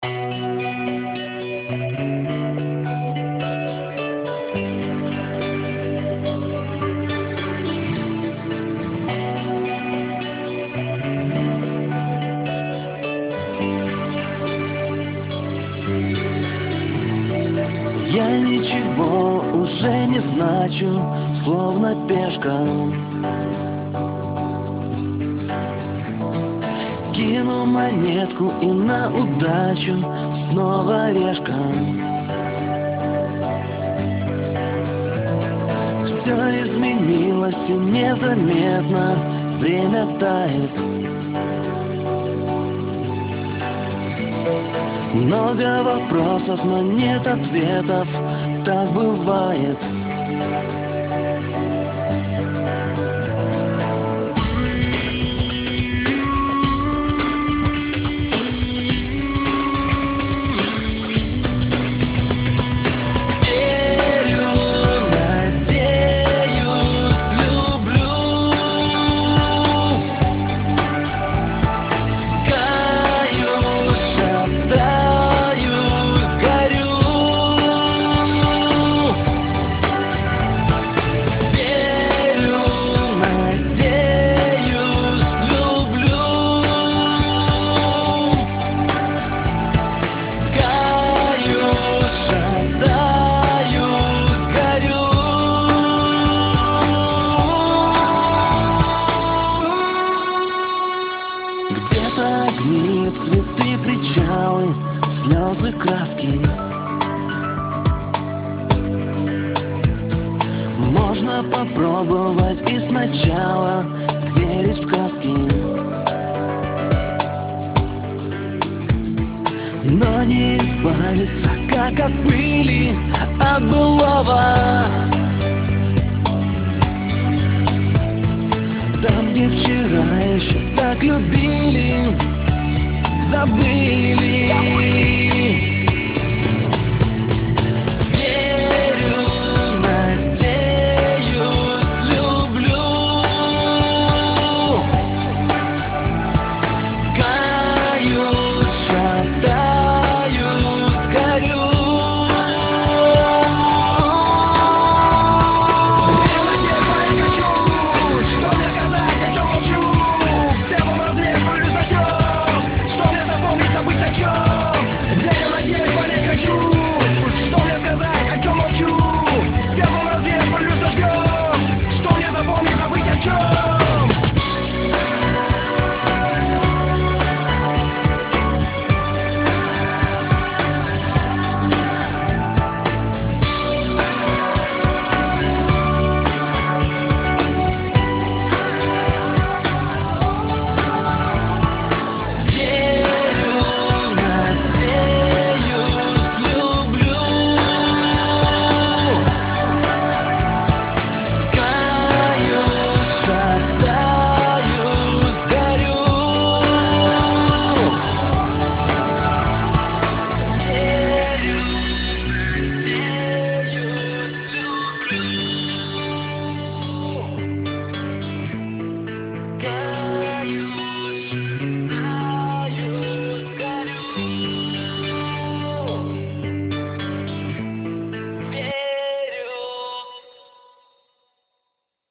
Я ничего уже не значу, словно пешка. Кину монетку и на удачу снова решка. Все изменилось и незаметно время тает. Много вопросов, но нет ответов, так бывает. Верю, надеюсь, люблю. Каюсь, шатаюсь, горю. Верю, надеюсь, люблю. Каюсь, шатаюсь, горю. Где-то огни, цветы, причалы, слезы, краски. Можно попробовать и сначала верить в сказки, но не избавиться, как от пыли, от былого. Там, где вчера еще так любили, забыли.